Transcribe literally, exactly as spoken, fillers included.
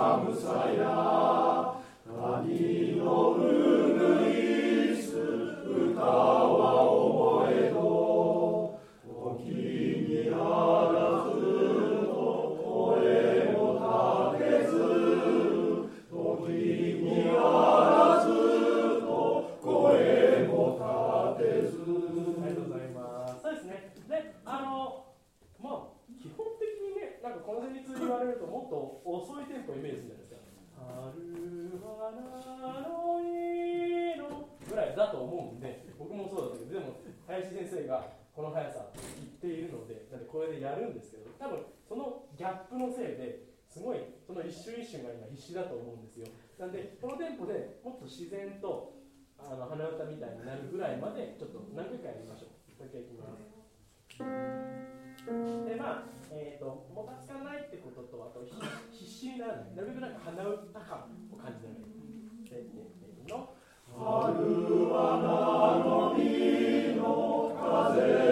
なんでこのテンポでもっと自然とあの鼻歌みたいになるぐらいまでちょっと何回かやりましょう。もう一回いきます。でまあ、えーと、もたつかないってことと、あと必死にならない、なるべくなんか鼻歌感を感じながらせーの。春はなの実の風